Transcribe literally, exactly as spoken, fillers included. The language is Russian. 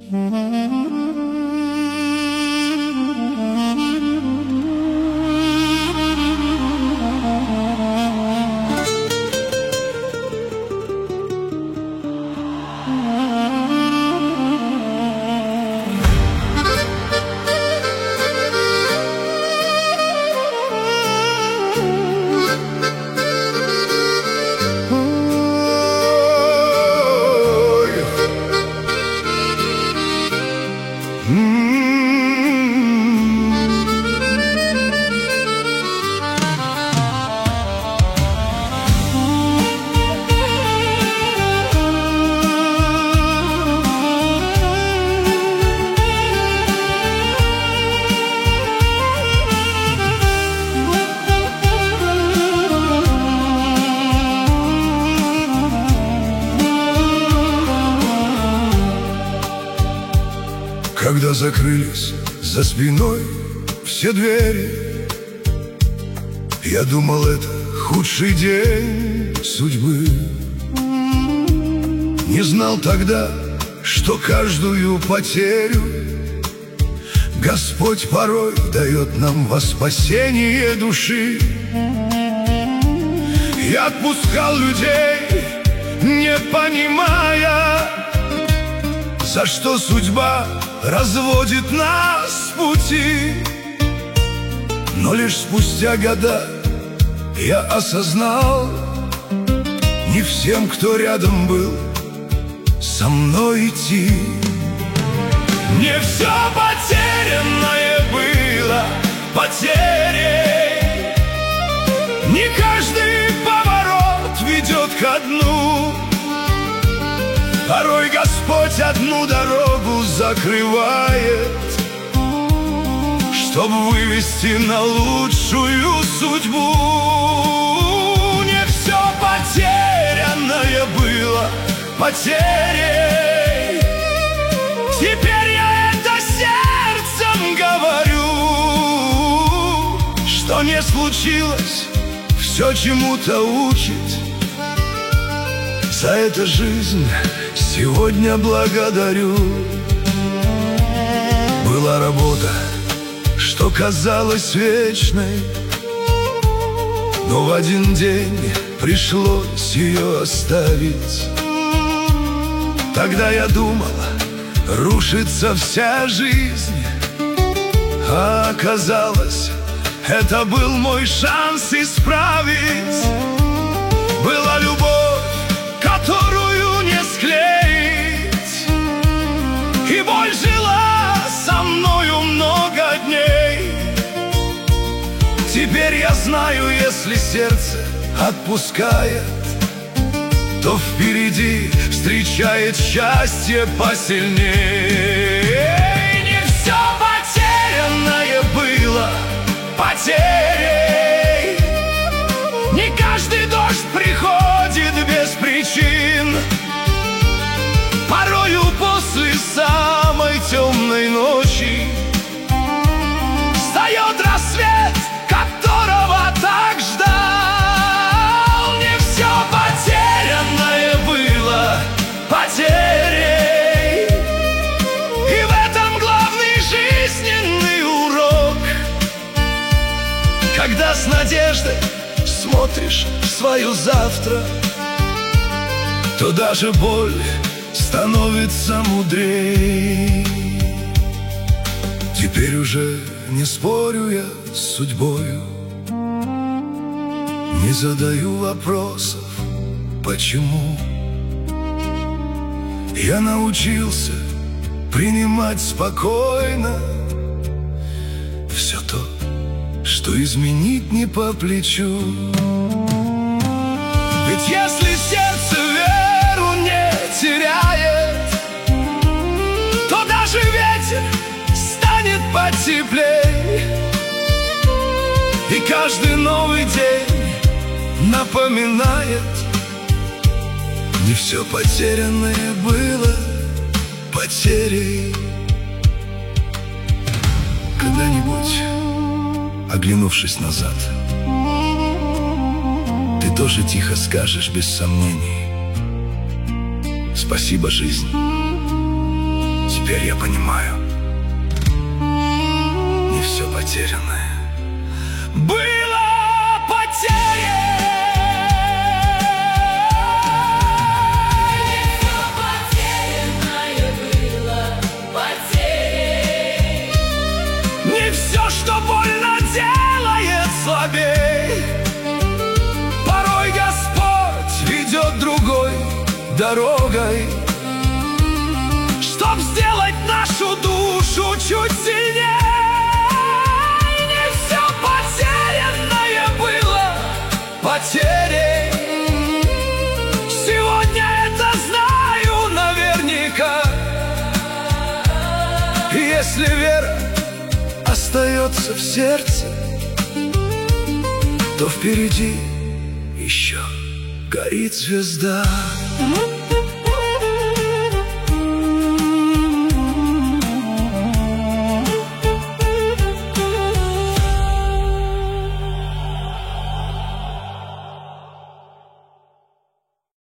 Когда закрылись за спиной все двери, я думал, это худший день судьбы. Не знал тогда, что каждую потерю Господь порой дает нам во спасение души. Я отпускал людей, не понимая, за что судьба разводит нас с пути. Но лишь спустя года я осознал, не всем, кто рядом был, со мной идти. Не все потерянное было потерей, не каждый поворот ведет ко дну. Порой Господь одну дорогу закрывает, чтобы вывести на лучшую судьбу. Не все потерянное было потерей, теперь я это сердцем говорю, что не случилось, все чему-то учит. За это жизнь сегодня благодарю. Была работа, что казалась вечной, но в один день пришлось ее оставить. Тогда я думал, рушится вся жизнь, а оказалось, это был мой шанс исправить. Была любовь, которую не склеить, и боль жила со мною много дней. Теперь я знаю, если сердце отпускает, то впереди встречает счастье посильнее. Не все потерянное было потерей, не каждый дождь приходит без причин. Порою после самой темной ночи встает рассвет, которого так ждал. Не все потерянное было потерей, и в этом главный жизненный урок. Когда с надеждой смотришь в свое завтра, то даже боль становится мудрей. Теперь уже не спорю я с судьбою, не задаю вопросов, почему. Я научился принимать спокойно все то, что изменить не по плечу. Ведь если сердце веру не теряет, то даже ветер станет потеплей. И каждый новый день напоминает, не все потерянное было потерей. Когда-нибудь, оглянувшись назад, ты тоже тихо скажешь без сомнений: спасибо, жизнь, Теперь я понимаю, не все потерянное было потерей. Не все потерянное было потерей. Не все, что больно, делает слабей. Порой Господь ведет другой дорогой, чтоб сделать нашу душу чуть сильнее. Не все потерянное было потерей. Сегодня это знаю наверняка. Если вера остается в сердце, то впереди еще горит звезда.